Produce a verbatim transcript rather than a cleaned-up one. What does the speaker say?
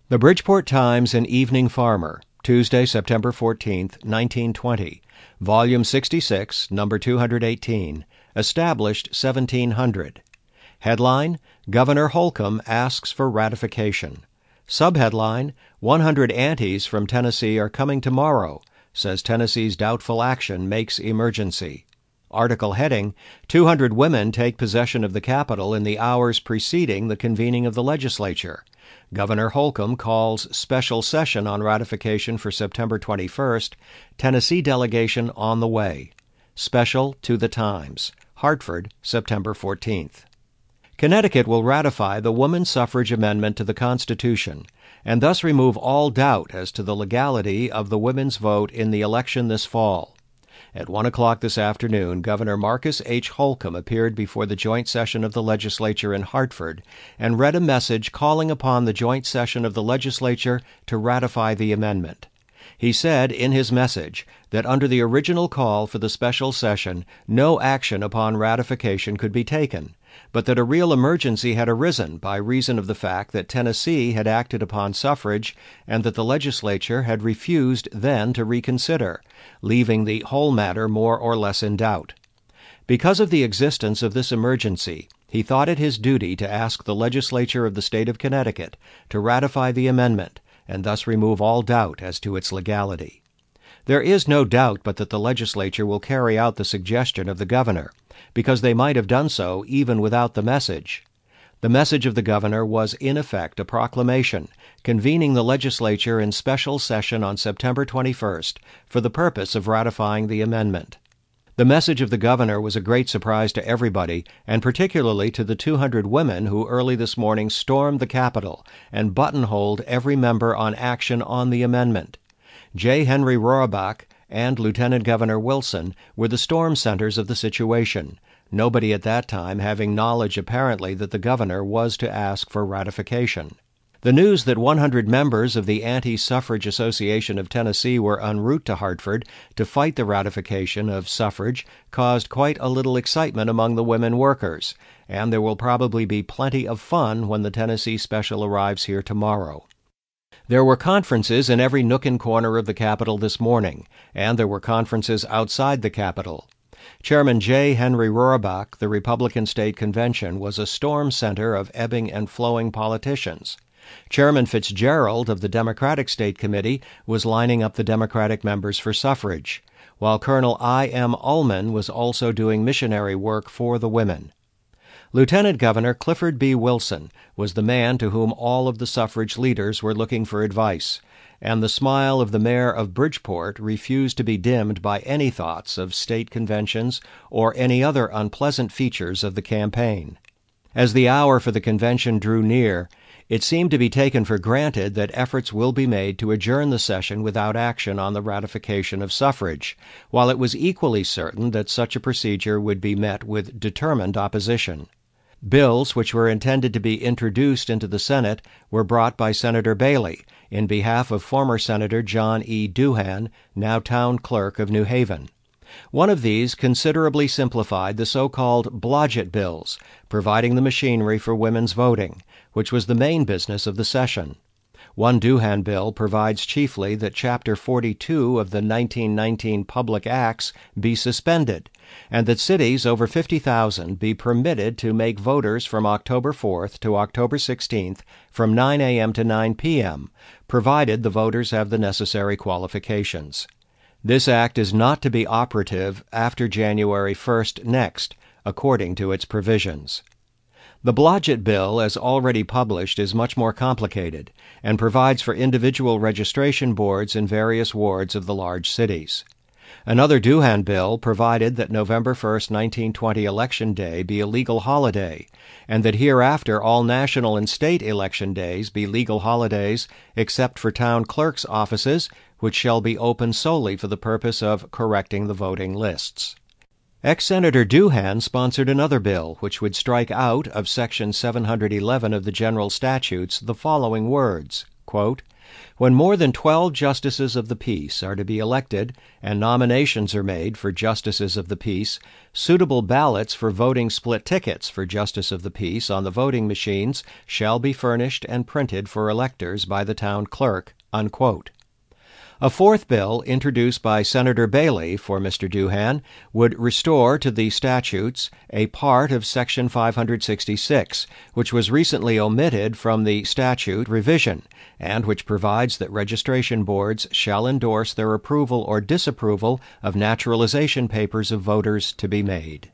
The Bridgeport Times and Evening Farmer, Tuesday, September fourteenth, nineteen twenty, Volume sixty-six, Number two hundred eighteen, established seventeen hundred. Headline: Governor Holcomb asks for ratification. Subheadline: one hundred aunties from Tennessee are coming tomorrow, says Tennessee's doubtful action makes emergency. Article heading: two hundred women take possession of the Capitol in the hours preceding the convening of the legislature. Governor Holcomb calls special session on ratification for September twenty-first. Tennessee delegation on the way. Special to the Times. Hartford, September fourteenth. Connecticut will ratify the woman suffrage amendment to the Constitution and thus remove all doubt as to the legality of the women's vote in the election this fall. At one o'clock this afternoon, Governor Marcus H. Holcomb appeared before the joint session of the legislature in Hartford and read a message calling upon the joint session of the legislature to ratify the amendment. He said in his message that under the original call for the special session, no action upon ratification could be taken, but that a real emergency had arisen by reason of the fact that Tennessee had acted upon suffrage and that the legislature had refused then to reconsider, leaving the whole matter more or less in doubt. Because of the existence of this emergency, he thought it his duty to ask the legislature of the state of Connecticut to ratify the amendment and thus remove all doubt as to its legality. There is no doubt but that the legislature will carry out the suggestion of the governor, because they might have done so even without the message. The message of the governor was in effect a proclamation convening the legislature in special session on September twenty-first for the purpose of ratifying the amendment. The message of the governor was a great surprise to everybody, and particularly to the two hundred women who early this morning stormed the Capitol and buttonholed every member on action on the amendment. J. Henry Rohrabaugh and Lieutenant Governor Wilson were the storm centers of the situation, nobody at that time having knowledge apparently that the governor was to ask for ratification. The news that one hundred members of the Anti-Suffrage Association of Tennessee were en route to Hartford to fight the ratification of suffrage caused quite a little excitement among the women workers, and there will probably be plenty of fun when the Tennessee Special arrives here tomorrow. There were conferences in every nook and corner of the Capitol this morning, and there were conferences outside the Capitol. Chairman J. Henry Rohrabaugh, the Republican State Convention, was a storm center of ebbing and flowing politicians. Chairman Fitzgerald of the Democratic State Committee was lining up the Democratic members for suffrage, while Colonel I M Ullman was also doing missionary work for the women. Lieutenant Governor Clifford B. Wilson was the man to whom all of the suffrage leaders were looking for advice, and the smile of the mayor of Bridgeport refused to be dimmed by any thoughts of state conventions or any other unpleasant features of the campaign. As the hour for the convention drew near, it seemed to be taken for granted that efforts will be made to adjourn the session without action on the ratification of suffrage, while it was equally certain that such a procedure would be met with determined opposition. Bills which were intended to be introduced into the Senate were brought by Senator Bailey in behalf of former Senator John E. Doohan, now town clerk of New Haven. One of these considerably simplified the so-called Blodgett bills, providing the machinery for women's voting, which was the main business of the session. One Doohan bill provides chiefly that Chapter forty-two of the nineteen nineteen Public Acts be suspended, and that cities over fifty thousand be permitted to make voters from October fourth to October sixteenth from nine a.m. to nine p.m., provided the voters have the necessary qualifications. This act is not to be operative after January first next, according to its provisions. The Blodgett bill, as already published, is much more complicated and provides for individual registration boards in various wards of the large cities. Another Doohan bill provided that November first, nineteen twenty Election Day be a legal holiday, and that hereafter all national and state election days be legal holidays except for town clerks' offices, which shall be open solely for the purpose of correcting the voting lists. Ex-Senator Doohan sponsored another bill which would strike out of Section seven hundred eleven of the General Statutes the following words, quote, When more than twelve justices of the peace are to be elected and nominations are made for justices of the peace, suitable ballots for voting split tickets for justice of the peace on the voting machines shall be furnished and printed for electors by the town clerk." Unquote. A fourth bill, introduced by Senator Bailey for Mister Doohan, would restore to the statutes a part of Section five sixty-six, which was recently omitted from the statute revision, and which provides that registration boards shall endorse their approval or disapproval of naturalization papers of voters to be made.